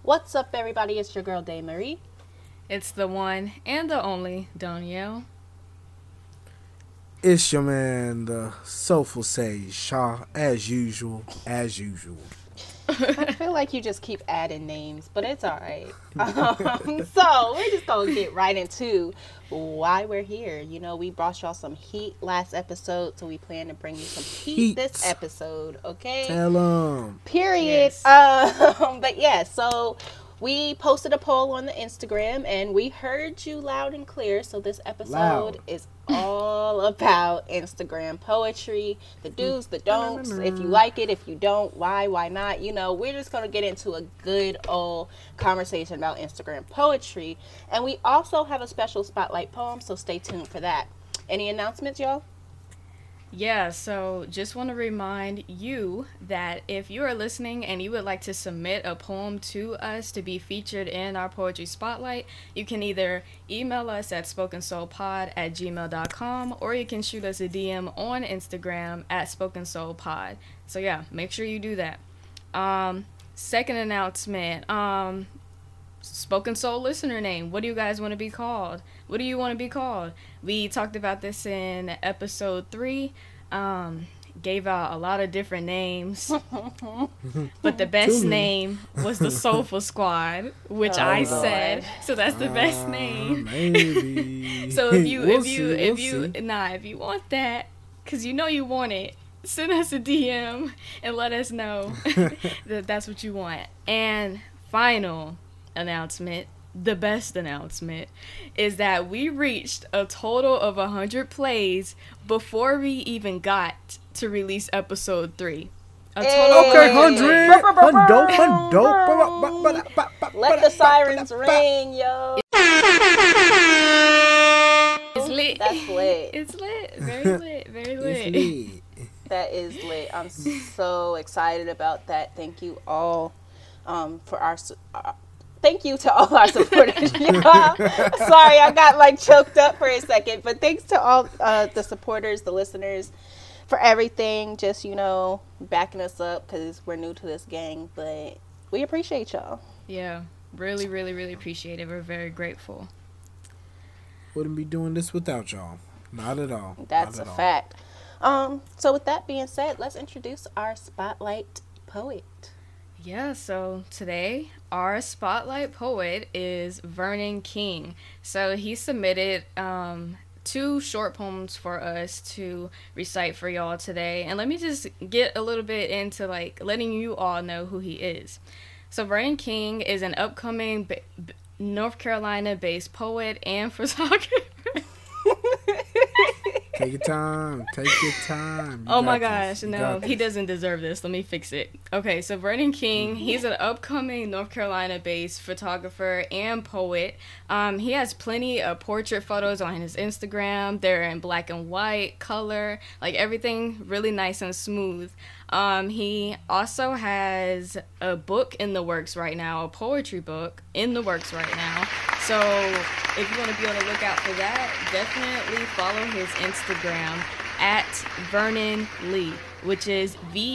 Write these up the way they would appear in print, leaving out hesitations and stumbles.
What's up, everybody? It's your girl, Day Marie. It's the one and the only Danielle. It's your man, the Soulful Sage Shaw, as usual, as usual. I feel like you just keep adding names, but it's all right. So we're just going to get right into why we're here. You know, we brought y'all some heat last episode, so we plan to bring you some heat this episode, okay? Tell them. Period. Yes. But yeah, so we posted a poll on the Instagram, and we heard you loud and clear. So this episode is all about Instagram poetry, the do's, the don'ts. If you like it, if you don't, why not? You know, we're just going to get into a good old conversation about Instagram poetry. And we also have a special spotlight poem, so stay tuned for that. Any announcements, y'all? Yeah, so just want to remind you that if you are listening and you would like to submit a poem to us to be featured in our Poetry Spotlight, you can either email us at spokensoulpod@gmail.com or you can shoot us a DM on Instagram at spokensoulpod. So yeah, make sure you do that. Second announcement, Spoken Soul listener name. What do you guys want to be called? What do you want to be called? We talked about this in episode 3. Gave out a lot of different names. But the best name was the Soulful Squad, which I said. So that's the best name. Maybe. So if you want that, because you know you want it, send us a DM and let us know that that's what you want. And final announcement, the best announcement, is that we reached a total of 100 plays before we even got to release episode 3. A total okay, 100. Let the sirens ring, yo. It's lit. That's lit. It's lit. Very lit. Very lit. That is lit. I'm so excited about that. Thank you all for our thank you to all our supporters, y'all. Sorry, I got like choked up for a second, but thanks to all the supporters, the listeners, for everything. Just, you know, backing us up because we're new to this gang, but we appreciate y'all. Yeah, really, really, really appreciate it. We're very grateful. Wouldn't be doing this without y'all. Not at all. That's a fact. So with that being said, let's introduce our spotlight poet. Yeah, so today our spotlight poet is Vernon King. So he submitted 2 short poems for us to recite for y'all today. And let me just get a little bit into like letting you all know who he is. So Vernon King is an upcoming North Carolina-based poet and photographer. Take your time. Take your time. Oh my gosh, no, he doesn't deserve this. Let me fix it. Okay, so Vernon King, he's an upcoming North Carolina-based photographer and poet. He has plenty of portrait photos on his Instagram. They're in black and white, color, like everything really nice and smooth. He also has a book in the works right now, a poetry book in the works right now. So if you want to be on the lookout for that, definitely follow his Instagram at Vernon Lee, which is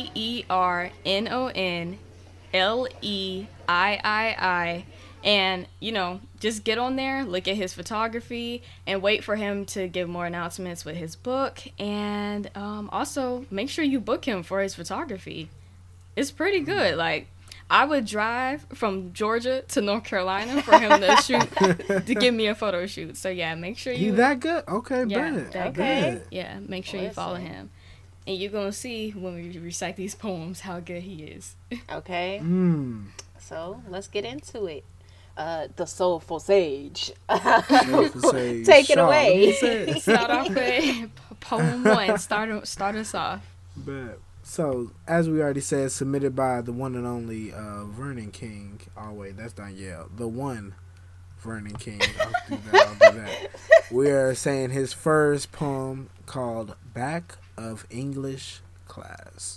VERNONLEIII. And, you know, just get on there, look at his photography, and wait for him to give more announcements with his book. And also, make sure you book him for his photography. It's pretty good. Like, I would drive from Georgia to North Carolina for him to to give me a photo shoot. So, yeah, make sure you... He that good? Okay, yeah, good. Yeah, make sure you follow him. And you're going to see when we recite these poems how good he is. Okay. So, let's get into it. The Soulful Sage. Take it away. Start off with poem 1. Start us off. Bet. So, as we already said, submitted by the one and only Vernon King. Oh, wait, that's Danielle. The one Vernon King. I'll do that. We are saying his first poem called Back of English Class.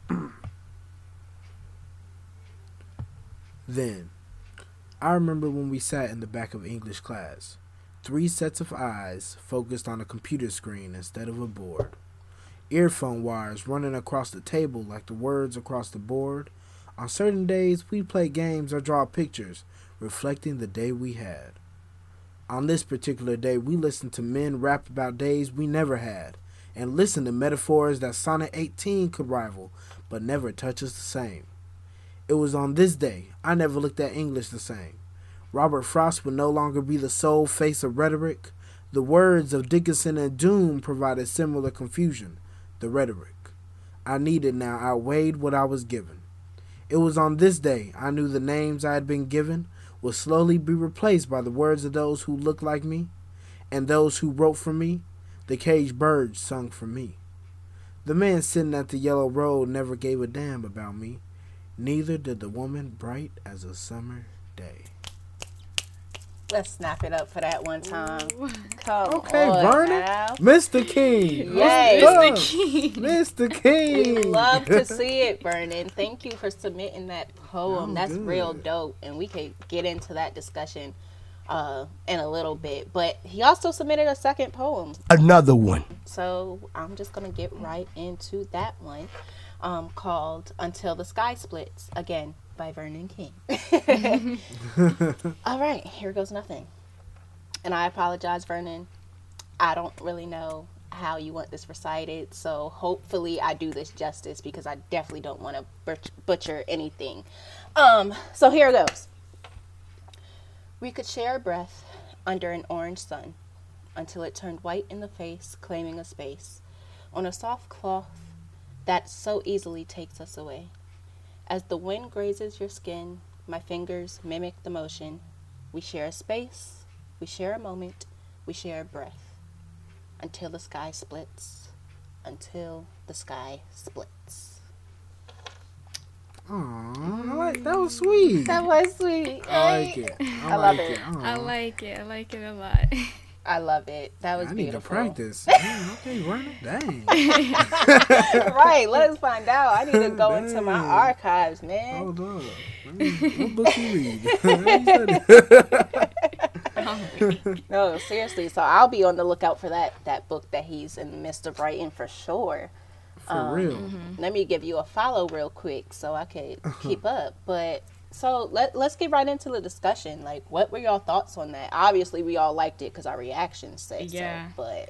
Then, I remember when we sat in the back of English class. 3 sets of eyes focused on a computer screen instead of a board. Earphone wires running across the table like the words across the board. On certain days, we play games or draw pictures reflecting the day we had. On this particular day, we listened to men rap about days we never had, and listened to metaphors that Sonnet 18 could rival, but never touch us the same. It was on this day I never looked at English the same. Robert Frost would no longer be the sole face of rhetoric. The words of Dickinson and Doom provided similar confusion. The rhetoric I needed now outweighed what I was given. It was on this day I knew the names I had been given would slowly be replaced by the words of those who looked like me, and those who wrote for me. The caged birds sung for me. The man sitting at the yellow road never gave a damn about me. Neither did the woman bright as a summer day. Let's snap it up for that one time. Okay, Vernon. Now. Mr. King. Yay. Mr. King. Mr. King. We love to see it, Vernon. Thank you for submitting that poem. That's good. real dope. And we could get into that discussion in a little bit. But he also submitted a second poem. Another one. So I'm just going to get right into that one called Until the Sky Splits. Again, by Vernon King. All right, here goes nothing. And I apologize, Vernon. I don't really know how you want this recited, so hopefully I do this justice because I definitely don't want to butcher anything. So here goes. We could share a breath under an orange sun until it turned white in the face, claiming a space on a soft cloth that so easily takes us away. As the wind grazes your skin, my fingers mimic the motion. We share a space, we share a moment, we share a breath. Until the sky splits, until the sky splits. Aww, that was sweet. That was sweet. I like it. I love it. I like it. I like it a lot. I love it. That was I need beautiful. to practice. Man, okay, Vernon. Dang. Right, let us find out. I need to go into my Dang. archives, man. Hold on. What book you read? No, seriously. So I'll be on the lookout for that book that he's in the midst of writing for sure. For real. Let me give you a follow real quick so I could keep up. But so let's get right into the discussion. Like, what were y'all thoughts on that? Obviously, we all liked it because our reactions say Yeah. so. But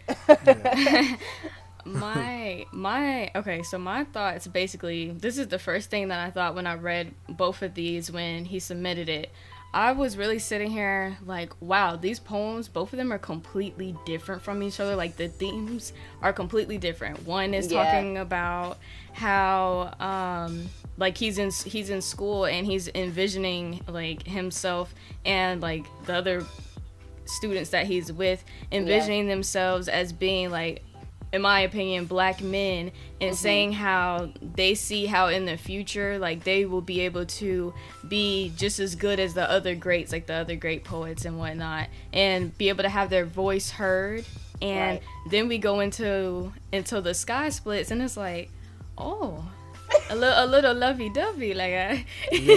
So my thoughts basically, this is the first thing that I thought when I read both of these when he submitted it. I was really sitting here like, wow, these poems, both of them are completely different from each other. Like, the themes are completely different. One is talking about how like he's in school and he's envisioning like himself and like the other students that he's with envisioning themselves as being like, in my opinion, black men, and saying how they see how in the future, like, they will be able to be just as good as the other greats, like the other great poets and whatnot, and be able to have their voice heard. And then we go into Until the Sky Splits, and it's like, oh, a little lovey-dovey, like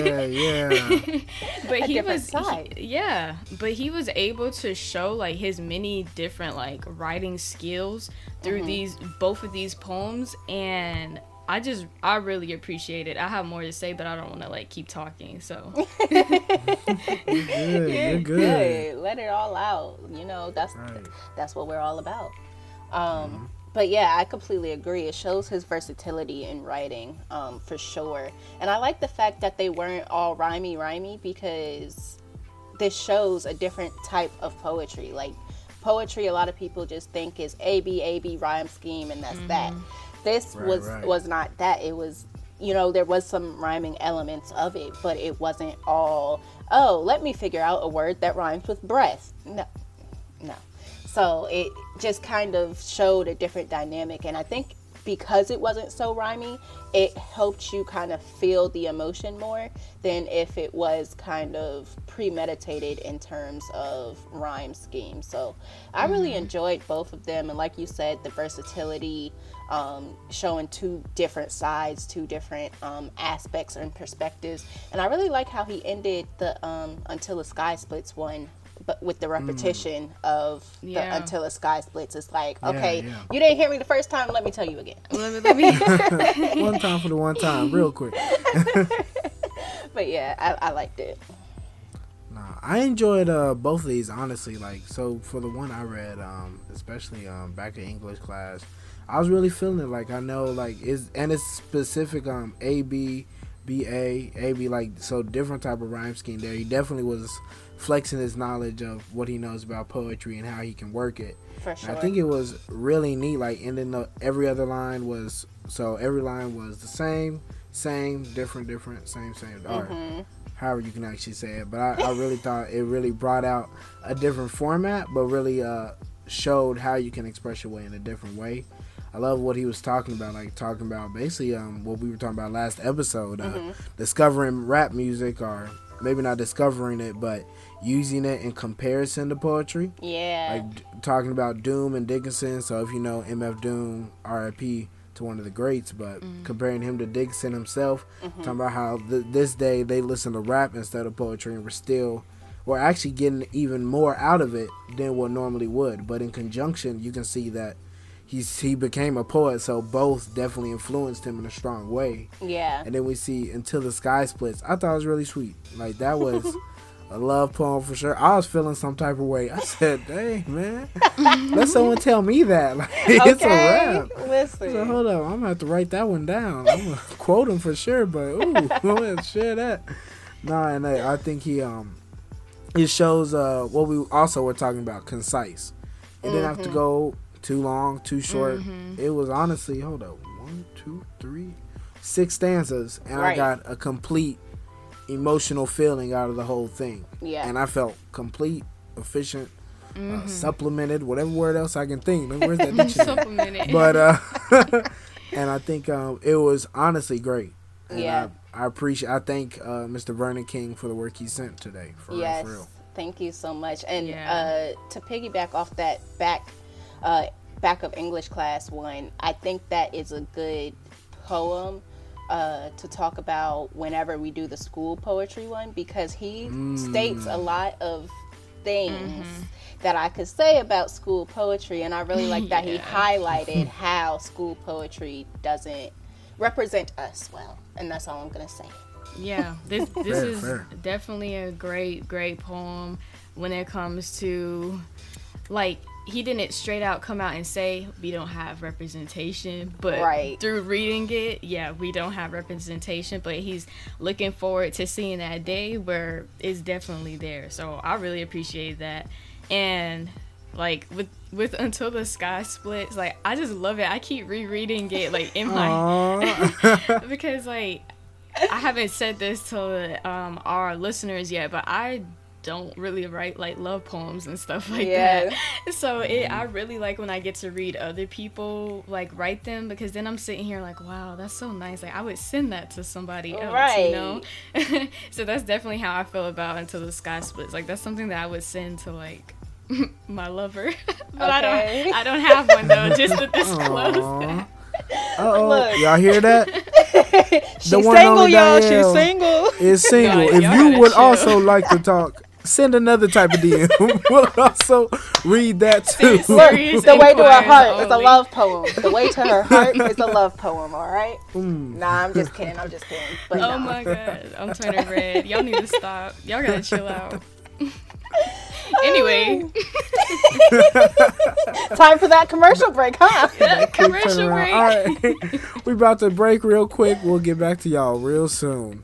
but he was but he was able to show like his many different like writing skills through both of these poems, and I really appreciate it. I have more to say, but I don't want to like keep talking, so You're good. Let it all out. You know, that's what we're all about. But yeah, I completely agree. It shows his versatility in writing, for sure. And I like the fact that they weren't all rhymey, because this shows a different type of poetry. Like, poetry, a lot of people just think is A-B rhyme scheme, and that's that. This was not that. It was, you know, there was some rhyming elements of it, but it wasn't all, oh, let me figure out a word that rhymes with breath. No. So it just kind of showed a different dynamic. And I think because it wasn't so rhymey, it helped you kind of feel the emotion more than if it was kind of premeditated in terms of rhyme scheme. So I really enjoyed both of them. And like you said, the versatility, showing two different sides, two different aspects and perspectives. And I really like how he ended the Until the Sky Splits one, but with the repetition of the Until the Sky Splits. It's like, okay, you didn't hear me the first time, let me tell you again. let me One time for the one time, real quick. But yeah, I liked it. No, I enjoyed both of these honestly. Like, so for the one I read, especially back in English class, I was really feeling it. Like, I know like it's specific A B B A B, like, so different type of rhyme scheme there. He definitely was flexing his knowledge of what he knows about poetry and how he can work it. For sure. And I think it was really neat. Like, and then every other line was every line was the same, different, same, or however you can actually say it. But I really thought it really brought out a different format, but really showed how you can express your way in a different way. I love what he was talking about, basically what we were talking about last episode, discovering rap music, or maybe not discovering it, but using it in comparison to poetry. Yeah. Like talking about Doom and Dickinson. So if you know MF Doom, R.I.P. to one of the greats, but comparing him to Dickinson himself, talking about how this day they listen to rap instead of poetry, and we're actually getting even more out of it than what normally would. But in conjunction, you can see that he became a poet, so both definitely influenced him in a strong way. Yeah. And then we see Until the Sky Splits. I thought it was really sweet. Like, that was a love poem for sure. I was feeling some type of way. I said, dang, man, let someone tell me that. Like, it's a rap. Listen. So hold up, I'm going to have to write that one down. I'm going to quote him for sure, but ooh, I'm going to share that. Nah, and I think it shows what we also were talking about, concise. It didn't have to go too long, too short. It was honestly, 6 stanzas, and I got a complete emotional feeling out of the whole thing. Yeah. And I felt complete, efficient, supplemented, whatever word else I can think. Where's that dictionary? Supplemented. But and I think it was honestly great. And yeah. I thank Mr. Vernon King for the work he sent today. For real. Thank you so much. And to piggyback off that back of English class one, I think that is a good poem to talk about whenever we do the school poetry one, because he states a lot of things that I could say about school poetry, and I really like that he highlighted how school poetry doesn't represent us well, and that's all I'm gonna say. Yeah, this is definitely a great poem when it comes to, like, he didn't straight out come out and say we don't have representation, but through reading it, we don't have representation, but he's looking forward to seeing that day where it's definitely there. So I really appreciate that. And like with Until the Sky Splits, like, I just love it. I keep rereading it, like, in my because, like, I haven't said this to our listeners yet, but I don't really write, like, love poems and stuff like that. So I really like when I get to read other people, like, write them, because then I'm sitting here like, wow, that's so nice. Like, I would send that to somebody else, you know? So that's definitely how I feel about Until the Sky Splits. Like, that's something that I would send to, like, my lover. But I don't have one, though, just to disclose that. Uh-oh, y'all hear that? She's single, y'all. She's single. Is single. If you would also like to talk, send another type of DM. We'll also read that too. Look, The Way to Her Heart is a love poem. The Way to Her Heart is a love poem, all right? Nah, I'm just kidding. But oh my God, I'm turning red. Y'all need to stop. Y'all gotta chill out. Anyway. Time for that commercial break, huh? Commercial break. All right. We about to break real quick. We'll get back to y'all real soon.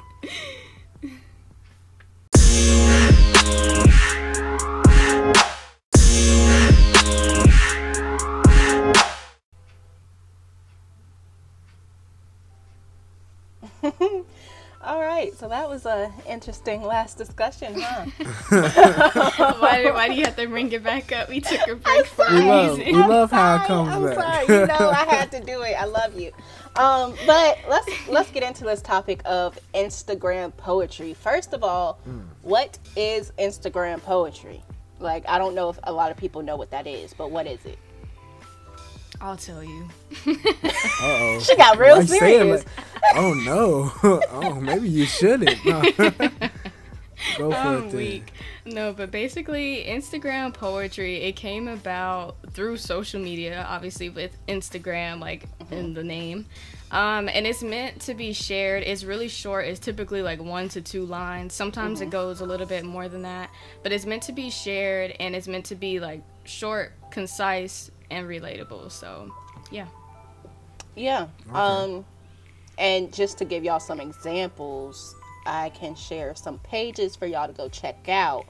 All right, so that was an interesting last discussion, huh? Why do you have to bring it back up? We took a break for a reason. We love how it comes I'm back. sorry, I had to do it. I love you. But let's get into this topic of Instagram poetry. First of all, what is Instagram poetry? Like, I don't know if a lot of people know what that is, but what is it? I'll tell you. Uh-oh. She got real serious. Oh, no. Oh, maybe you shouldn't. No. Go for it, then. No, but basically, Instagram poetry, it came about through social media, obviously with Instagram, like, in the name. And it's meant to be shared. It's really short. It's typically like 1 to 2 lines. Sometimes it goes a little bit more than that. But it's meant to be shared, and it's meant to be like short, concise, and relatable. So, yeah. Yeah. Okay. And just to give y'all some examples, I can share some pages for y'all to go check out.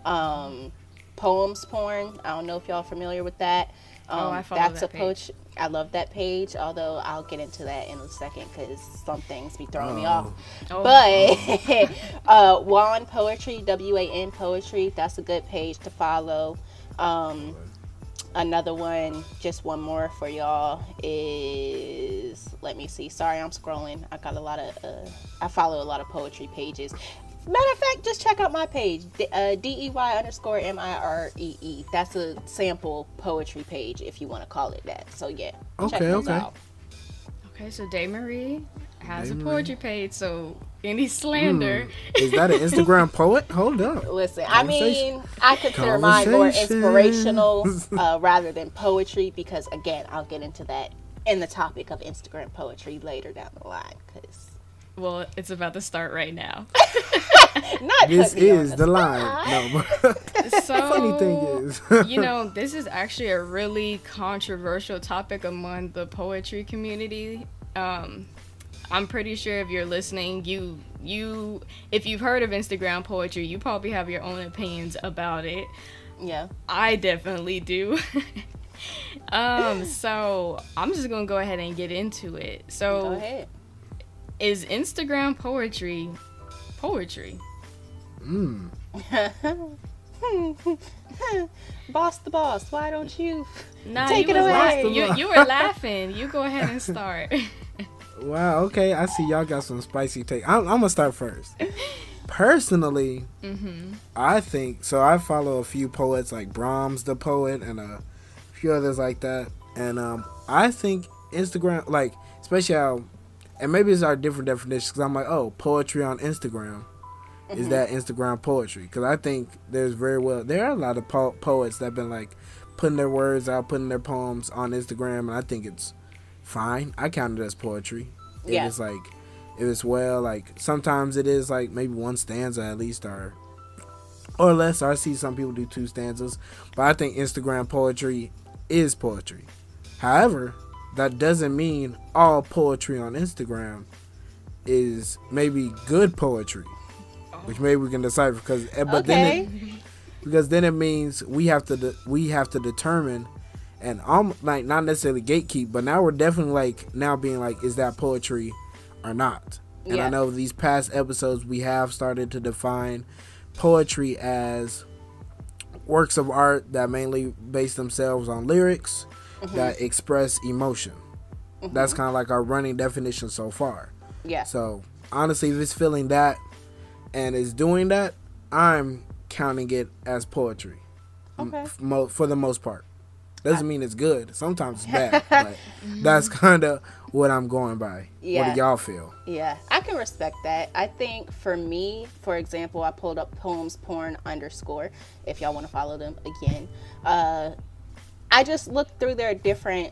Poems Porn. I don't know if y'all are familiar with that. I follow that page. I love that page, although I'll get into that in a second because some things be throwing me off. But WAN Poetry, WAN Poetry, that's a good page to follow. Another one, just one more for y'all is, let me see. Sorry, I'm scrolling. I follow a lot of poetry pages. Matter of fact, just check out my page, DEY_MIREE. That's a sample poetry page, if you want to call it that. So yeah, check those out. Okay, so Day Marie has a poetry page. So any slander, is that an Instagram poet? Hold up. Listen, I mean, I consider mine more inspirational rather than poetry because, again, I'll get into that in the topic of Instagram poetry later down the line. Well, it's about to start right now. This is the line. No, so, funny thing is, this is actually a really controversial topic among the poetry community. I'm pretty sure if you're listening, if you've heard of Instagram poetry, you probably have your own opinions about it. Yeah, I definitely do. So I'm just gonna go ahead and get into it. So, go ahead. Is Instagram poetry? Boss the boss, why don't you take it away? You were laughing. You go ahead and start. Wow, okay. I see y'all got some spicy take. I'm gonna start first. Personally, I think so. I follow a few poets like Brahms the poet and a few others like that. And I think Instagram, like, especially how, and maybe it's our different definitions, because I'm like, oh, poetry on Instagram. Is that Instagram poetry? Because I think there are a lot of poets that have been like putting their words out, putting their poems on Instagram, and I think it's fine. I count it as poetry. Yeah. It's like, if it's like, sometimes it is like maybe one stanza at least, or less. I see some people do 2 stanzas, but I think Instagram poetry is poetry. However, that doesn't mean all poetry on Instagram is maybe good poetry, which maybe we can decipher, because then it means we have to determine, and like not necessarily gatekeep, but now we're definitely like now being like, is that poetry or not? And I know these past episodes we have started to define poetry as works of art that mainly base themselves on lyrics that express emotion. That's kind of like our running definition so far. Yeah. So honestly, if it's feeling that and is doing that, I'm counting it as poetry. Okay. For the most part. Doesn't mean it's good. Sometimes it's bad, but that's kind of what I'm going by. Yeah. What do y'all feel? Yeah, I can respect that. I think for me, for example, I pulled up Poems Porn _ if y'all want to follow them again. I just looked through their different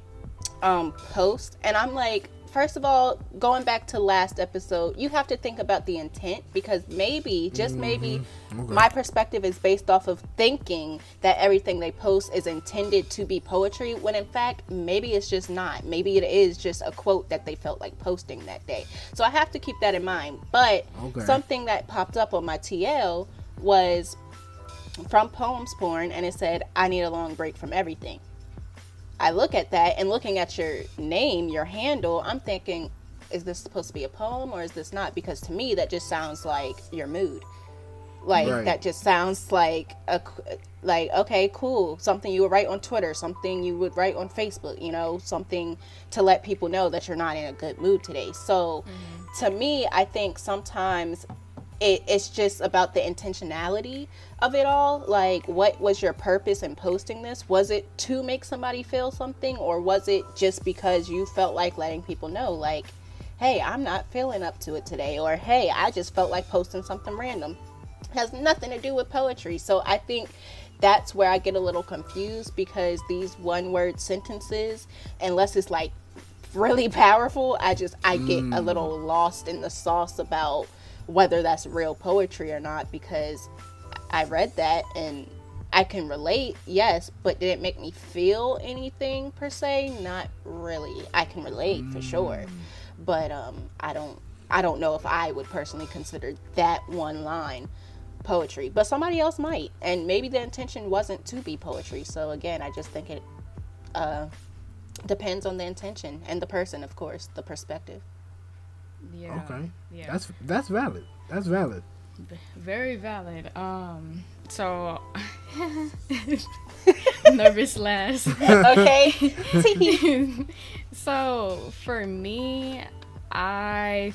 posts, and I'm like, first of all, going back to last episode, you have to think about the intent, because maybe, just maybe, my perspective is based off of thinking that everything they post is intended to be poetry, when in fact, maybe it's just not. Maybe it is just a quote that they felt like posting that day. So I have to keep that in mind. But something that popped up on my TL was from Poems Porn, and it said, I need a long break from everything. I look at that, and looking at your name, your handle, I'm thinking, is this supposed to be a poem or is this not? Because to me, that just sounds like your mood. Like, that just sounds like, okay, cool. Something you would write on Twitter, something you would write on Facebook, something to let people know that you're not in a good mood today. So to me, I think sometimes it's just about the intentionality of it all. Like, what was your purpose in posting this? Was it to make somebody feel something, or was it just because you felt like letting people know, like, hey, I'm not feeling up to it today, or hey, I just felt like posting something random? It has nothing to do with poetry. So I think that's where I get a little confused, because these one-word sentences, unless it's like really powerful. I get a little lost in the sauce about whether that's real poetry or not, because I read that and I can relate, yes, but did it make me feel anything per se? Not really. I can relate for sure, but I don't know if I would personally consider that one line poetry, but somebody else might, and maybe the intention wasn't to be poetry. So again, I just think it depends on the intention and the person, of course, the perspective. Yeah. Okay. Yeah. That's valid. That's valid. Very valid. So nervous last. Okay. So for me, I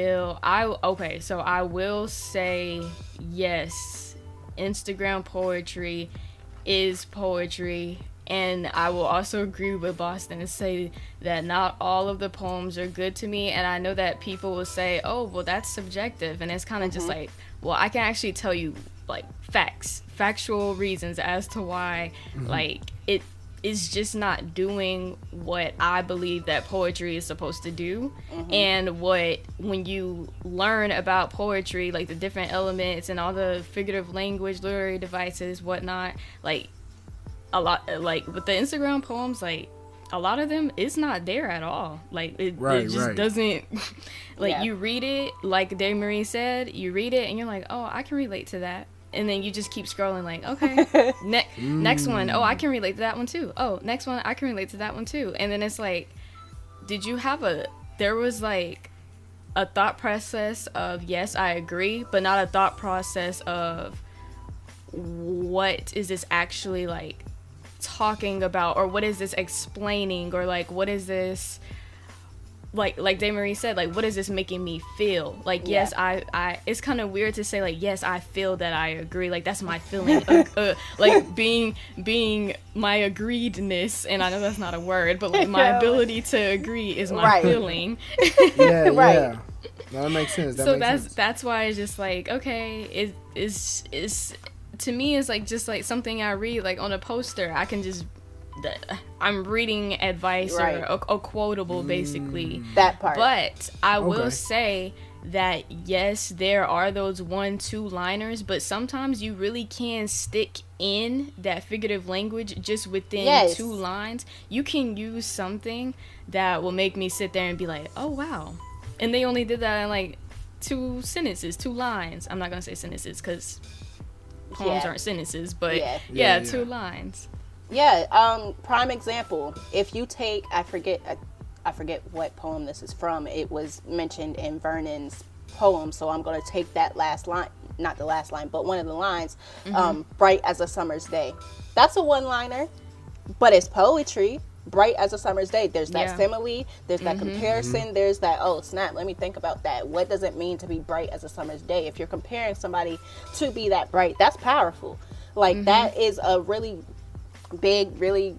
will say yes, Instagram poetry is poetry. And I will also agree with Boston and say that not all of the poems are good to me. And I know that people will say, oh, well, that's subjective. And it's kind of just like, well, I can actually tell you, like, factual reasons as to why, like, it is just not doing what I believe that poetry is supposed to do. And when you learn about poetry, like the different elements and all the figurative language, literary devices, whatnot, like, a lot, like with the Instagram poems, like a lot of them, it's not there at all. Like it just doesn't. Like you read it, like Dave Marie said, you read it and you're like, oh, I can relate to that, and then you just keep scrolling, like, okay, next one, oh, I can relate to that one too. Oh, next one, I can relate to that one too. And then it's like, did you have there was like a thought process of yes, I agree, but not a thought process of what is this actually like talking about, or what is this explaining, or like what is this, like Dave Marie said, like what is this making me feel? Like yes, I it's kind of weird to say like yes, I feel that I agree, like that's my feeling, like being my agreedness, and I know that's not a word, but like my ability to agree is my feeling. Yeah. No, that makes sense. That's why it's just like, okay, it is to me, it's like just like something I read like on a poster. I can just, I'm reading advice or a quotable, basically. That part. But I will say that yes, there are those 1-2 liners, but sometimes you really can stick in that figurative language just within 2 lines. You can use something that will make me sit there and be like, oh wow. And they only did that in like 2 sentences, 2 lines. I'm not gonna say sentences because poems aren't sentences, but 2 lines. Prime example, if you take, I forget what poem this is from. It was mentioned in Vernon's poem, so I'm going to take that last line, not the last line, but one of the lines, bright as a summer's day. That's a one-liner, but it's poetry. Bright as a summer's day. There's that simile, there's that comparison, there's that, oh snap, let me think about that. What does it mean to be bright as a summer's day? If you're comparing somebody to be that bright, that's powerful. Like that is a really big, really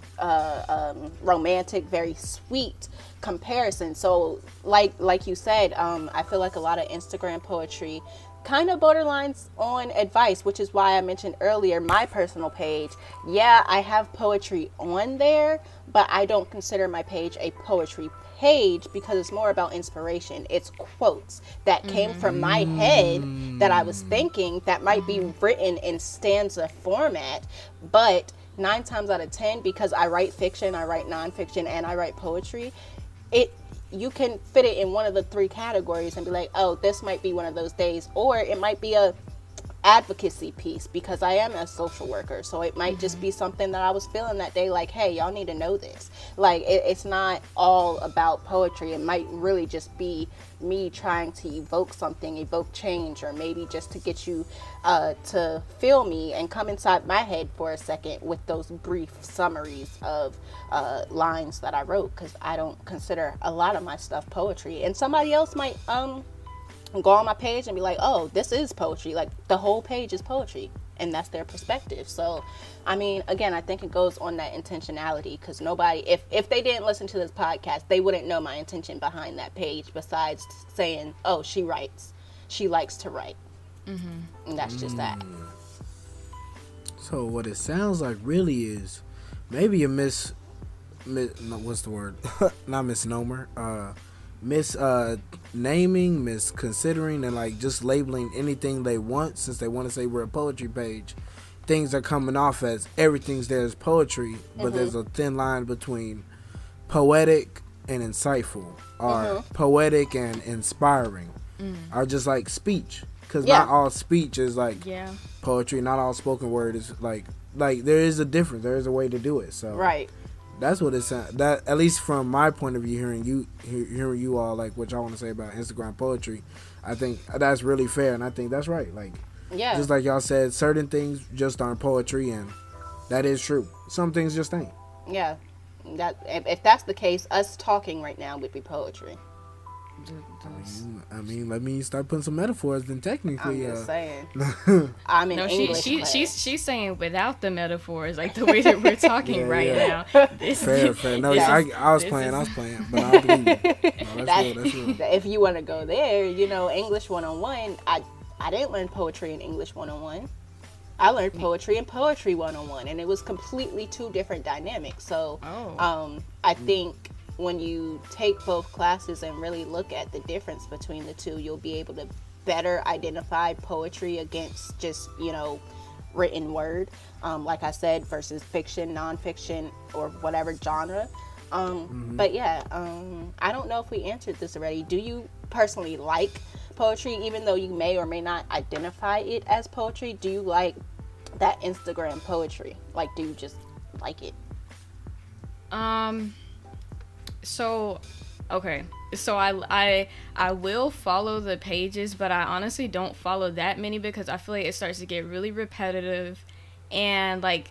romantic, very sweet comparison. So like you said, I feel like a lot of Instagram poetry kind of borderlines on advice, which is why I mentioned earlier my personal page. Yeah, I have poetry on there, but I don't consider my page a poetry page because it's more about inspiration. It's quotes that came from my head that I was thinking that might be written in stanza format, but 9 times out of 10, because I write fiction, I write nonfiction, and I write poetry, you can fit it in one of the 3 categories and be like, oh, this might be one of those days, or it might be a advocacy piece because I am a social worker, so it might just be something that I was feeling that day, like, hey, y'all need to know this. Like it's not all about poetry. It might really just be me trying to evoke something, evoke change, or maybe just to get you to feel me and come inside my head for a second with those brief summaries of lines that I wrote, because I don't consider a lot of my stuff poetry, and somebody else might go on my page and be like, oh, this is poetry, like the whole page is poetry, and that's their perspective. So I mean, again, I think it goes on that intentionality, because nobody, if they didn't listen to this podcast, they wouldn't know my intention behind that page besides saying, oh, she writes, she likes to write, and that's just that. So what it sounds like really is maybe a what's the word? Not misnomer. Naming, misconsidering, and like just labeling anything they want, since they want to say we're a poetry page. Things are coming off as everything's there as poetry, but there's a thin line between poetic and insightful, or poetic and inspiring, or just like speech. Because not all speech is like poetry. Not all spoken word is like there is a difference. There is a way to do it. So that's what it's that, at least from my point of view, hearing you all like what y'all want to say about Instagram poetry, I think that's really fair, and I think that's right. Like, just like y'all said, certain things just aren't poetry, and that is true. Some things just ain't. Yeah, that if that's the case, us talking right now would be poetry. I mean, let me start putting some metaphors. Then technically, I'm just saying. I'm in English class. She's saying without the metaphors, like the way that we're talking now. Fair. No, I was playing, but I believe you. No, that's real. If you want to go there, English 101. I didn't learn poetry in English 101. I learned poetry in Poetry 101, and it was completely two different dynamics. So, I think when you take both classes and really look at the difference between the two, you'll be able to better identify poetry against just, written word, like I said, versus fiction, nonfiction, or whatever genre. But yeah, I don't know if we answered this already. Do you personally like poetry, even though you may or may not identify it as poetry? Do you like that Instagram poetry? Like, do you just like it? So I will follow the pages, but I honestly don't follow that many because I feel like it starts to get really repetitive, and I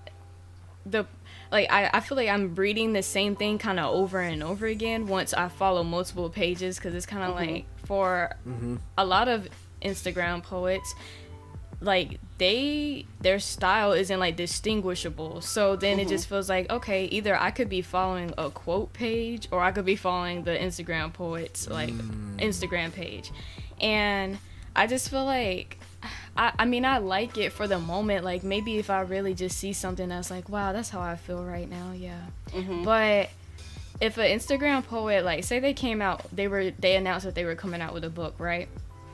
feel like I'm reading the same thing kind of over and over again once I follow multiple pages, because it's kind of like for a lot of Instagram poets, like their style isn't like distinguishable, so then it just feels like, okay, either I could be following a quote page or I could be following the Instagram poets like Instagram page, and I just feel like I mean I like it for the moment. Like, maybe if I really just see something that's like, wow, that's how I feel right now, but if an Instagram poet, like, say they announced that they were coming out with a book, right,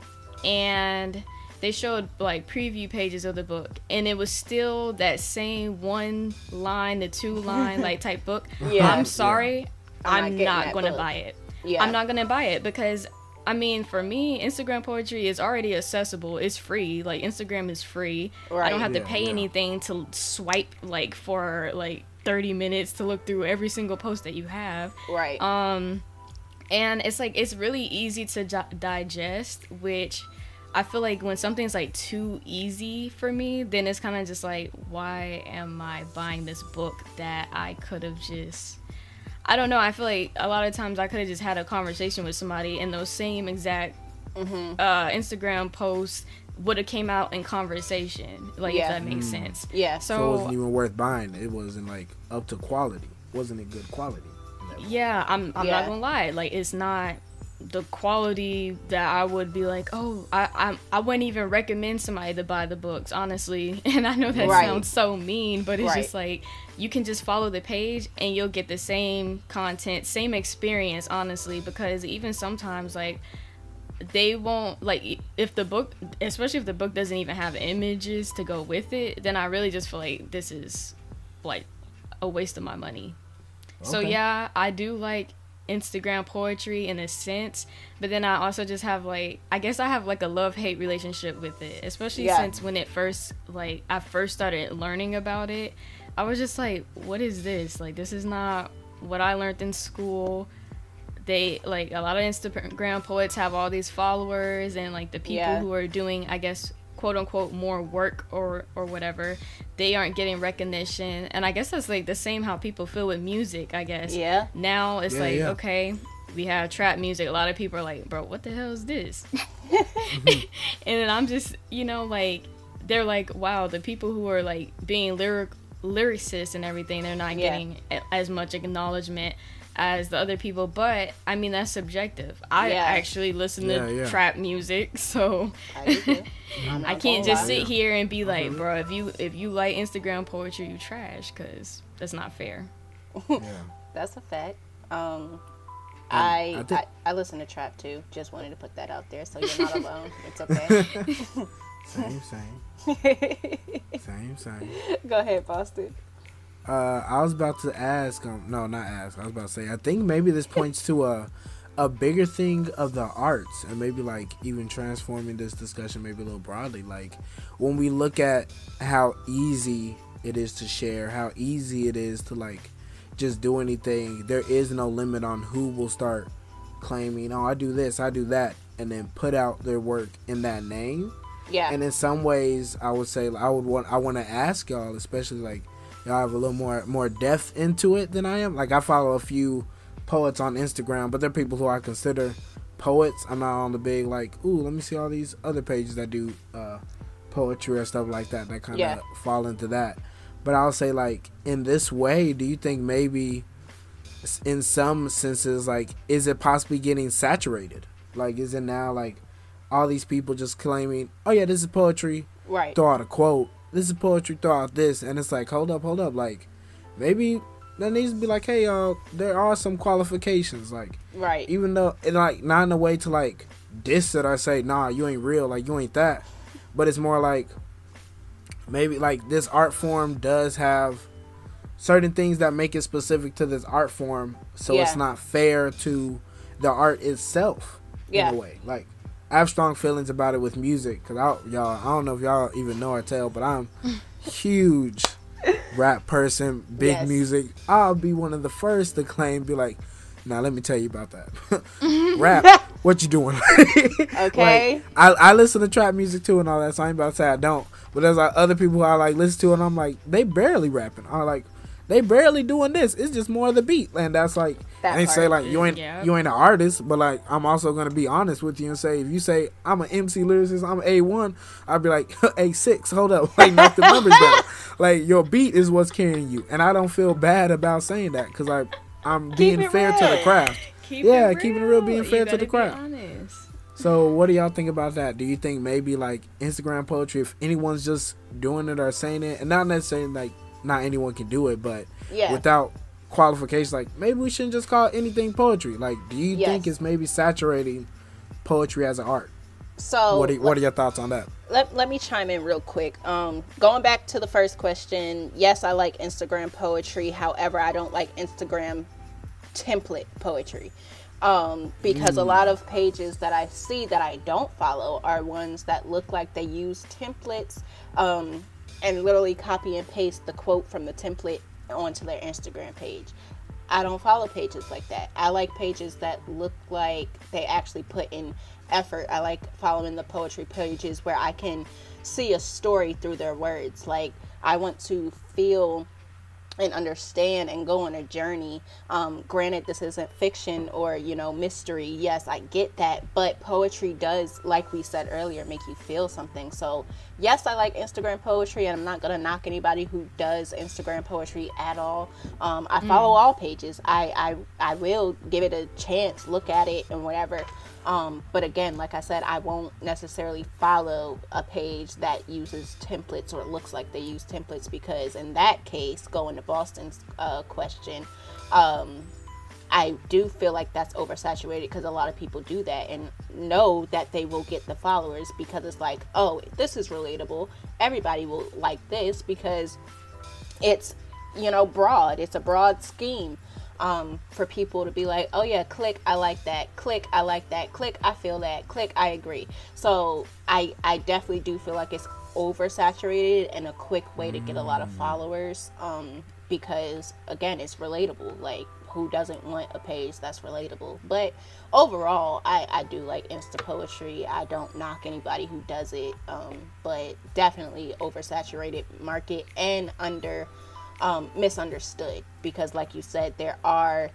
and they showed like preview pages of the book, and it was still that same 1 line to 2 line like type book. I'm sorry, I'm not gonna buy it. I'm not gonna buy it because, I mean, for me, Instagram poetry is already accessible. It's free. Like, Instagram is free. I don't have to pay anything to swipe like for like 30 minutes to look through every single post that you have. And it's like, it's really easy to digest, which I feel like when something's like too easy for me, then it's kind of just like, why am I buying this book that I could have just, I don't know. I feel like a lot of times I could have just had a conversation with somebody, and those same exact Instagram posts would have came out in conversation, like, if that makes sense. So it wasn't even worth buying. It wasn't like up to quality. Wasn't it good quality? I'm not gonna lie. Like, it's not the quality that I would be like, oh, I wouldn't even recommend somebody to buy the books, honestly. And I know that sounds so mean, but it's just like, you can just follow the page and you'll get the same content, same experience, honestly, because even sometimes, like, they won't, like, if the book, especially if the book doesn't even have images to go with it, then I really just feel like this is like a waste of my money. So yeah, I do like Instagram poetry in a sense, but then I also just have, like, I guess I have like a love-hate relationship with it, especially since when it first, like, I first started learning about it, I was just like, what is this? Like, this is not what I learned in school. They, like, a lot of Instagram poets have all these followers, and like the people who are doing, I guess, quote unquote, more work or whatever, they aren't getting recognition. And I guess that's like the same how people feel with music, I guess. Now it's okay, we have trap music, a lot of people are like, bro, what the hell is this? And then I'm just, like, they're like, wow, the people who are like being lyricists and everything, they're not getting as much acknowledgement as the other people. But I mean, that's subjective. I actually listen to trap music, so I can't just sit here and be like, bro, if you like Instagram poetry, you trash, because that's not fair. Yeah. That's a fact. I I listen to trap too. Just wanted to put that out there so you're not alone. It's okay. Same. Go ahead, Boston. I was about to ask. No, not ask. I was about to say. I think maybe this points to a bigger thing of the arts, and maybe like even transforming this discussion maybe a little broadly. Like when we look at how easy it is to share, how easy it is to like just do anything. There is no limit on who will start claiming, oh, I do this, I do that, and then put out their work in that name. Yeah. And in some ways, I would say I want to ask y'all, especially like y'all have a little more depth into it than I am. Like I follow a few poets on Instagram, but they're people who I consider poets. I'm not on the big like, ooh, let me see all these other pages that do poetry or stuff like that kind of fall into that. But I'll say, like, in this way, do you think maybe in some senses, like, is it possibly getting saturated? Like, is it now, like, all these people just claiming, oh, yeah, this is poetry, right? Throw out a quote. This is poetry, throw out this. And it's like, hold up. Like, maybe that needs to be like, hey, y'all, there are some qualifications. Like, right. Even though, like, not in a way to, like, diss it or say, nah, you ain't real. Like, you ain't that. But it's more like, maybe like this art form does have certain things that make it specific to this art form, so it's not fair to the art itself in a way. Like I have strong feelings about it with music because I don't know if y'all even know or tell, but I'm huge rap person, big music. I'll be one of the first to claim, be like, now let me tell you about that. Rap, what you doing? Okay. Like, I listen to trap music too and all that, so I ain't about to say I don't. But there's like other people who I like listen to and I'm like, they barely rapping. Or like, they barely doing this. It's just more of the beat. And that's like, and they say like, you ain't an artist, but like, I'm also going to be honest with you and say, if you say I'm an MC lyricist, I'm an A1, I'd be like, A6, hold up. Like, knock the numbers down. Like, your beat is what's carrying you. And I don't feel bad about saying that because I'm being fair to the craft. Keeping it real, being fair to the craft. So what do y'all think about that? Do you think maybe like Instagram poetry, if anyone's just doing it or saying it, and not necessarily like not anyone can do it, but without qualifications, like maybe we shouldn't just call anything poetry? Like, do you think it's maybe saturating poetry as an art? So what are your thoughts on that? Let me chime in real quick. Going back to the first question, yes, I like Instagram poetry. However, I don't like Instagram template poetry. Because a lot of pages that I see that I don't follow are ones that look like they use templates and literally copy and paste the quote from the template onto their Instagram page. I don't follow pages like that. I like pages that look like they actually put in effort. I like following the poetry pages where I can see a story through their words. Like, I want to feel and understand and go on a journey. Granted, this isn't fiction or, mystery. Yes, I get that. But poetry does, like we said earlier, make you feel something. So, yes, I like Instagram poetry, and I'm not going to knock anybody who does Instagram poetry at all. I follow all pages. I will give it a chance, look at it, and whatever. But again, like I said, I won't necessarily follow a page that uses templates or looks like they use templates, because in that case, going to Boston's question, I do feel like that's oversaturated because a lot of people do that and know that they will get the followers because it's like, oh, this is relatable. Everybody will like this because it's, broad. It's a broad scheme. For people to be like, oh yeah, click, I like that, click, I like that, click, I feel that, click, I agree. So I definitely do feel like it's oversaturated and a quick way to get a lot of followers, because again, it's relatable. Like, who doesn't want a page that's relatable? But overall, I do like Insta poetry. I don't knock anybody who does it, but definitely oversaturated market and misunderstood, because like you said, there are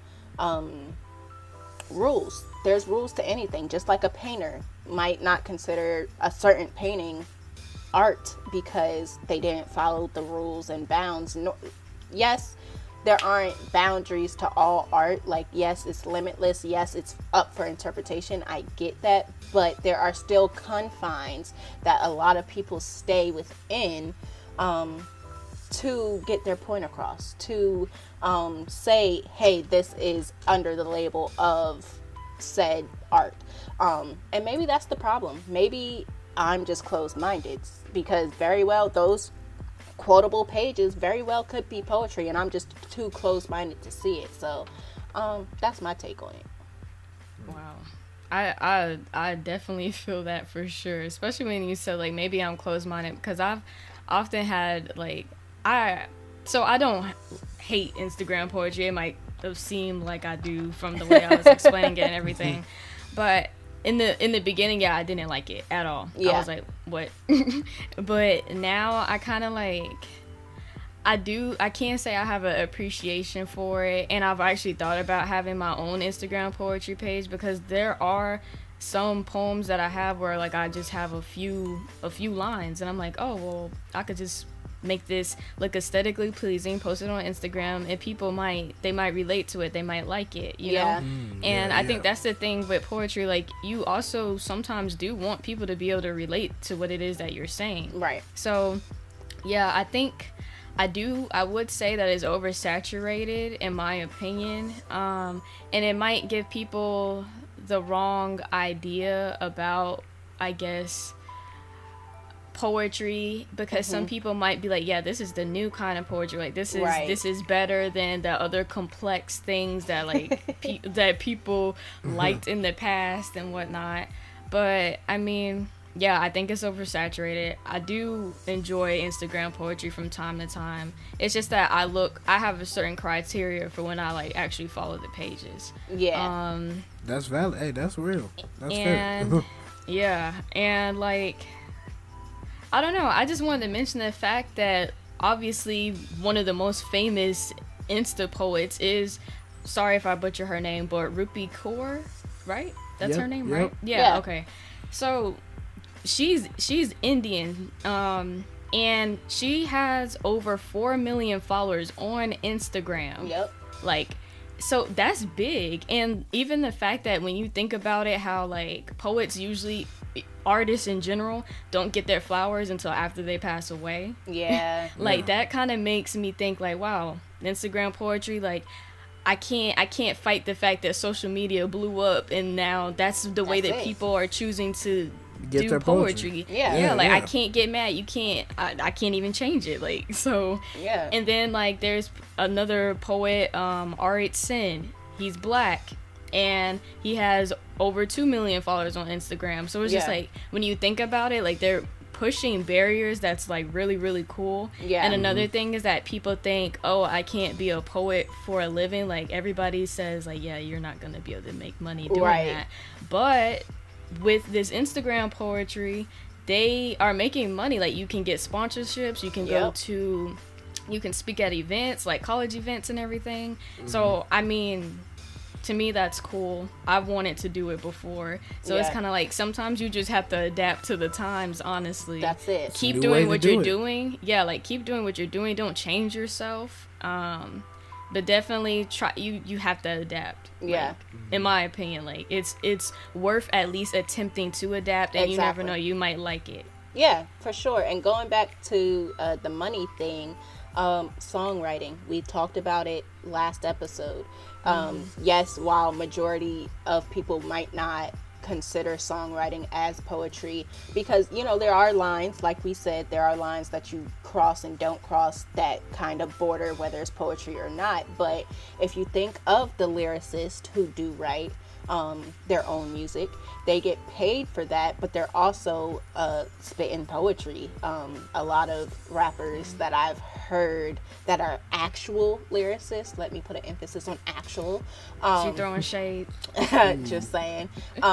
rules. There's rules to anything. Just like a painter might not consider a certain painting art because they didn't follow the rules and bounds. Yes, there aren't boundaries to all art. Like, yes, it's limitless. Yes, it's up for interpretation. I get that. But there are still confines that a lot of people stay within, to get their point across, to say, hey, this is under the label of said art. And maybe that's the problem. Maybe I'm just closed-minded, because very well those quotable pages very well could be poetry, and I'm just too closed-minded to see it. So that's my take on it. Wow. I definitely feel that for sure, especially when you said like maybe I'm closed-minded, because I've often had like I don't hate Instagram poetry. It might have seemed like I do from the way I was explaining it and everything, but in the beginning, yeah, I didn't like it at all. Yeah. I was like, what? But now I kind of like, I can't say I have an appreciation for it, and I've actually thought about having my own Instagram poetry page, because there are some poems that I have where like I just have a few lines, and I'm like, oh well, I could just make this look aesthetically pleasing, post it on Instagram, and people might relate to it, they might like it, you know? And I think that's the thing with poetry, like you also sometimes do want people to be able to relate to what it is that you're saying. Right. So yeah, I think I would say that it's oversaturated in my opinion, and it might give people the wrong idea about, I guess, poetry, because some people might be like, yeah, this is the new kind of poetry, like this is better than the other complex things that like that people liked in the past and whatnot. But I mean, yeah, I think it's oversaturated. I do enjoy Instagram poetry from time to time. It's just that I have a certain criteria for when I like actually follow the pages. Yeah. That's valid. Hey, that's real. That's fair. Yeah, and like, I don't know, I just wanted to mention the fact that obviously one of the most famous Insta poets is, sorry if I butcher her name, but Rupi Kaur, right? That's her name, right? Yeah, okay. So she's Indian, and she has over 4 million followers on Instagram. Yep. Like, so that's big. And even the fact that when you think about it, how like poets usually, artists in general, don't get their flowers until after they pass away. Yeah. Like that kind of makes me think like, wow, Instagram poetry, like I can't fight the fact that social media blew up and now that's the way that people are choosing to get do their poetry. Yeah. I can't get mad. You can't. I can't even change it. Like, so. Yeah. And then like there's another poet, Arit Sin. He's black, and he has over 2 million followers on Instagram. So it's just like, when you think about it, like they're pushing barriers that's like really, really cool. Yeah. And another thing is that people think, oh, I can't be a poet for a living. Like everybody says like, yeah, you're not gonna be able to make money doing that. But with this Instagram poetry, they are making money. Like you can get sponsorships, you can go to, you can speak at events, like college events and everything. So I mean, to me that's cool. I've wanted to do it before, so it's kind of like sometimes you just have to adapt to the times, honestly. That's it. Keep doing what you're doing. Yeah, like keep doing what you're doing, don't change yourself. But definitely try, you have to adapt. Yeah. Like, in my opinion, like it's worth at least attempting to adapt, and you never know, you might like it. Yeah, for sure. And going back to the money thing, songwriting, we talked about it last episode. Yes, while majority of people might not consider songwriting as poetry, because you know there are lines, like we said, there are lines that you cross and don't cross that kind of border whether it's poetry or not. But if you think of the lyricists who do write their own music, they get paid for that, but they're also spitting poetry. A lot of rappers that I've heard that are actual lyricists, let me put an emphasis on actual, she throwing shade. Just saying,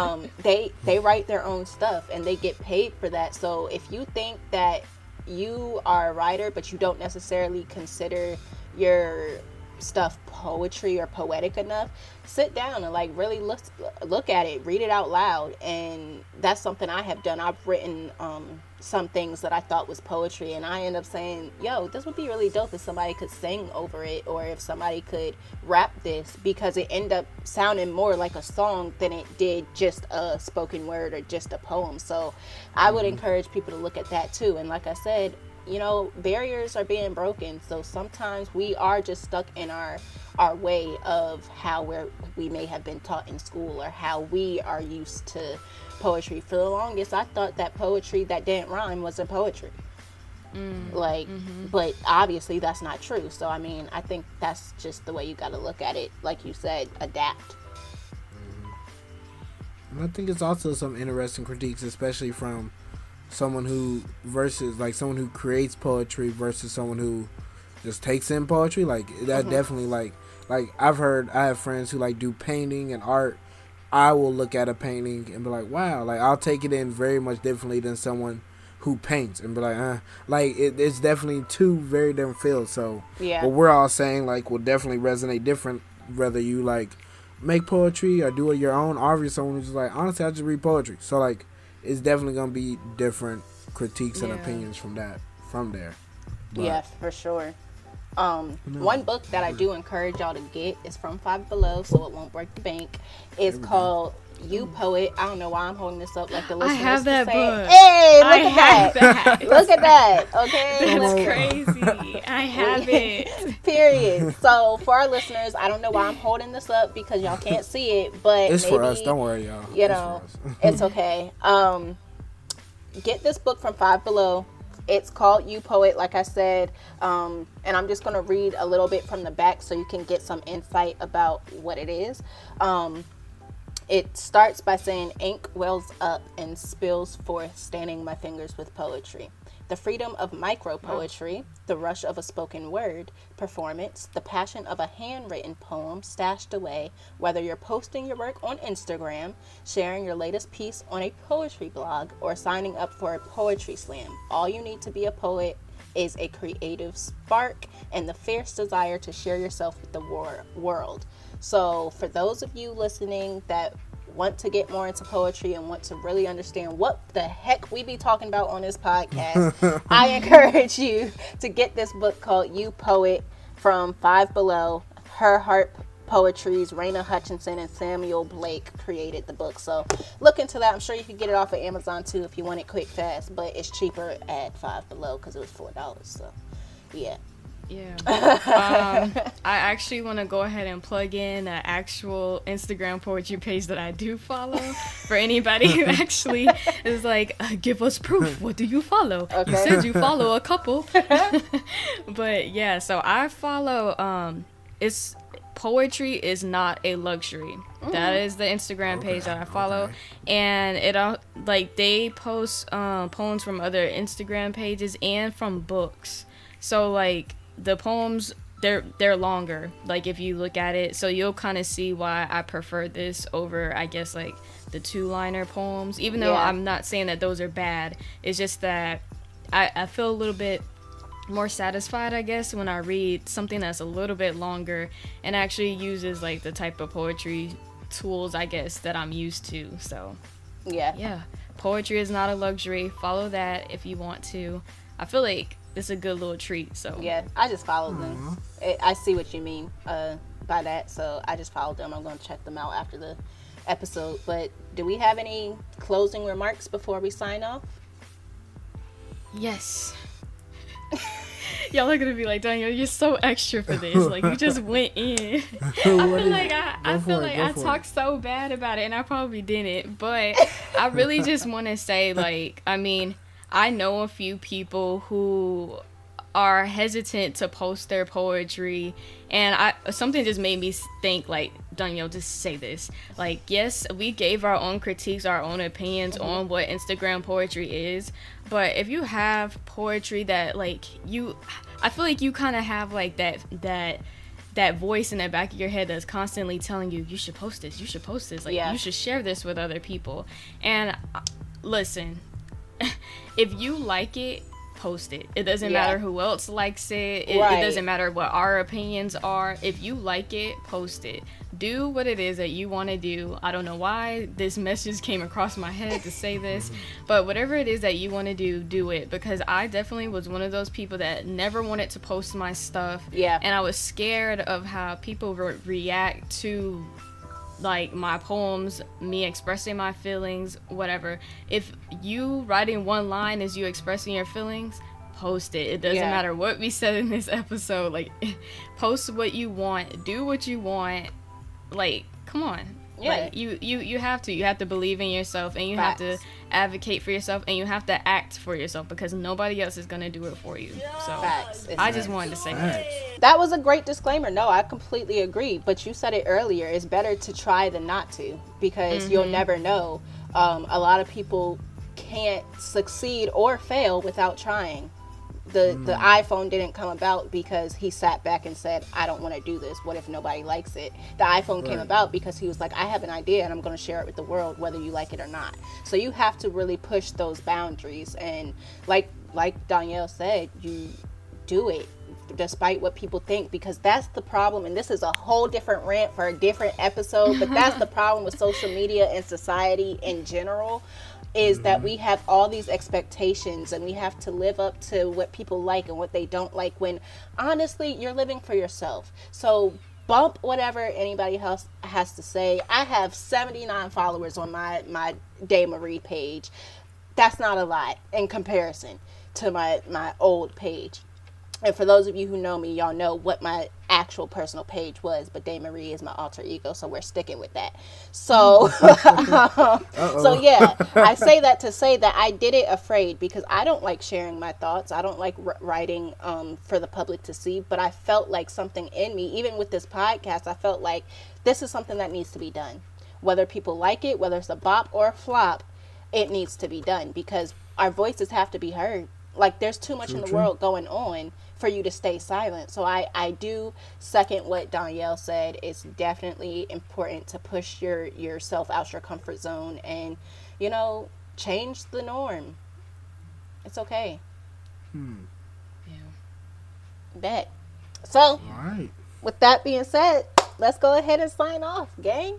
they write their own stuff and they get paid for that. So if you think that you are a writer but you don't necessarily consider your stuff poetry or poetic enough, sit down and like really look at it, read it out loud. And that's something I have done. I've written some things that I thought was poetry, and I end up saying, yo, this would be really dope if somebody could sing over it, or if somebody could rap this, because it ended up sounding more like a song than it did just a spoken word or just a poem. So I would encourage people to look at that too. And like I said, barriers are being broken. So sometimes we are just stuck in our way of how we may have been taught in school, or how we are used to poetry. For the longest, I thought that poetry that didn't rhyme wasn't poetry. But obviously that's not true. So I mean, I think that's just the way you got to look at it. Like you said, adapt. And I think it's also some interesting critiques, especially from someone who creates poetry versus someone who just takes in poetry. Like that definitely like I have friends who like do painting and art. I will look at a painting and be like, wow, like I'll take it in very much differently than someone who paints and be like, it's definitely two very different fields. So what we're all saying like will definitely resonate different whether you like make poetry or do it your own, or if you're someone who's just like, honestly, I just read poetry. So like it's definitely gonna be different critiques and opinions from there. But, yeah, for sure. One book that I do encourage y'all to get is from Five Below, so it won't break the bank. It's called You Poet. I don't know why I'm holding this up like the listeners. I have that book. Hey, look at that. Look at that. Okay, that's crazy. I have it. Period. So for our listeners, I don't know why I'm holding this up because y'all can't see it, but it's for us. Don't worry, y'all. It's okay. Get this book from Five Below. It's called You Poet, like I said, and I'm just going to read a little bit from the back so you can get some insight about what it is. It starts by saying, ink wells up and spills forth, staining my fingers with poetry. The freedom of micro-poetry, the rush of a spoken word performance, the passion of a handwritten poem stashed away, whether you're posting your work on Instagram, sharing your latest piece on a poetry blog, or signing up for a poetry slam. All you need to be a poet is a creative spark and the fierce desire to share yourself with the world. So for those of you listening that want to get more into poetry and want to really understand what the heck we be talking about on this podcast, I encourage you to get this book called You Poet from Five Below. Her Heart Poetry's Raina Hutchinson and Samuel Blake created the book. So look into that. I'm sure you can get it off of Amazon too if you want it quick, fast, but it's cheaper at Five Below because it was $4. So yeah. Yeah. I actually want to go ahead and plug in an actual Instagram poetry page that I do follow for anybody who actually is like, give us proof. What do you follow? Okay. You said you follow a couple. But yeah, so I follow, it's Poetry is Not a Luxury. That is the Instagram page that I follow. And it like they post poems from other Instagram pages and from books. So like the poems, they're longer, like if you look at it, so you'll kind of see why I prefer this over, I guess, like the 2-liner poems, even though I'm not saying that those are bad. It's just that I feel a little bit more satisfied, I guess, when I read something that's a little bit longer and actually uses like the type of poetry tools, I guess, that I'm used to. So yeah, Poetry is Not a Luxury. Follow that if you want to. I feel like it's a good little treat. So yeah, I just followed them. I see what you mean by that, so I just followed them. I'm going to check them out after the episode. But do we have any closing remarks before we sign off? Yes. Y'all are gonna be like, Daniel, you're so extra for this. Like, you just went in. I feel like I talked so bad about it, and I probably didn't. But I really just want to say, like, I mean, I know a few people who are hesitant to post their poetry, and something just made me think, like, Danielle, just say this. Like, yes, we gave our own critiques, our own opinions on what Instagram poetry is, but if you have poetry that, like, I feel like you kind of have, like, that voice in the back of your head that's constantly telling you, you should post this, like, you should share this with other people. And listen, if you like it, post it. It doesn't matter who else likes it. It doesn't matter what our opinions are. If you like it, post it. Do what it is that you want to do. I don't know why this message came across my head to say this, but whatever it is that you want to do it, because I definitely was one of those people that never wanted to post my stuff. And I was scared of how people react to, like, my poems, me expressing my feelings, whatever. If you writing one line is you expressing your feelings, post it. It doesn't matter what we said in this episode. Like, post what you want, do what you want. Like, come on. Like, you have to believe in yourself, and you have to advocate for yourself, and you have to act for yourself, because nobody else is gonna do it for you. So I just wanted to say that was a great disclaimer. No, I completely agree, but you said it earlier, it's better to try than not to, because you'll never know. A lot of people can't succeed or fail without trying. The iPhone didn't come about because he sat back and said, I don't want to do this. What if nobody likes it? The iPhone came about because he was like, I have an idea and I'm going to share it with the world, whether you like it or not. So you have to really push those boundaries. And like Danielle said, you do it despite what people think, because that's the problem. And this is a whole different rant for a different episode, but that's the problem with social media and society in general. Is that we have all these expectations and we have to live up to what people like and what they don't like, when honestly you're living for yourself. So bump whatever anybody else has to say. I have 79 followers on my Day Marie page. That's not a lot in comparison to my old page. And for those of you who know me, y'all know what my actual personal page was, but Day Marie is my alter ego, so we're sticking with that. So, so yeah, I say that to say that I did it afraid, because I don't like sharing my thoughts. I don't like writing for the public to see, but I felt like something in me, even with this podcast, I felt like this is something that needs to be done. Whether people like it, whether it's a bop or a flop, it needs to be done, because our voices have to be heard. Like, there's too much in the world going on for you to stay silent. So I do second what Danielle said. It's definitely important to push yourself out your comfort zone and, you know, change the norm. It's okay. Bet. So, all right. With that being said, let's go ahead and sign off, gang.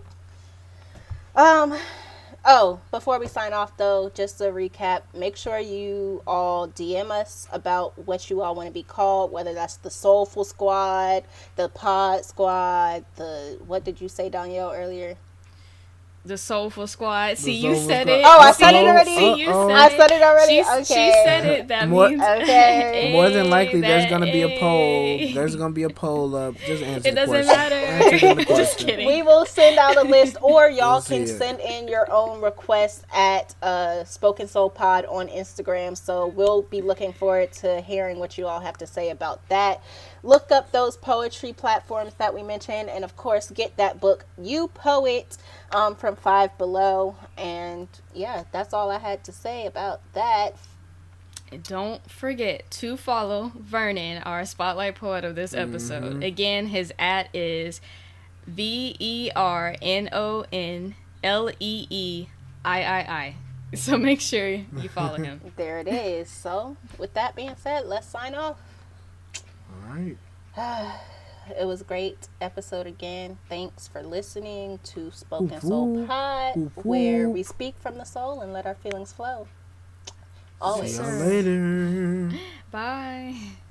Oh, before we sign off, though, just a recap, make sure you all DM us about what you all want to be called, whether that's the Soulful Squad, the Pod Squad, what did you say, Danielle, earlier? The Soulful Squad. See, you said it. Oh, I said it already? I said it already? Okay. She said it. That means... Okay. More than likely, there's going to be a poll. There's going to be a poll up. Just answer it the question. It doesn't matter. Just kidding. We will send out a list, or y'all can send in your own requests at Spoken Soul Pod on Instagram. So we'll be looking forward to hearing what you all have to say about that. Look up those poetry platforms that we mentioned, and of course get that book, You Poet, from Five Below. And yeah, that's all I had to say about that. Don't forget to follow Vernon, our spotlight poet of this episode. Again, his @ is VERNONLEEIII. So make sure you follow him. There it is. So with that being said, let's sign off. All right. It was a great episode again. Thanks for listening to Spoken Soul Pod, where we speak from the soul and let our feelings flow. Always. See y'all later. Bye.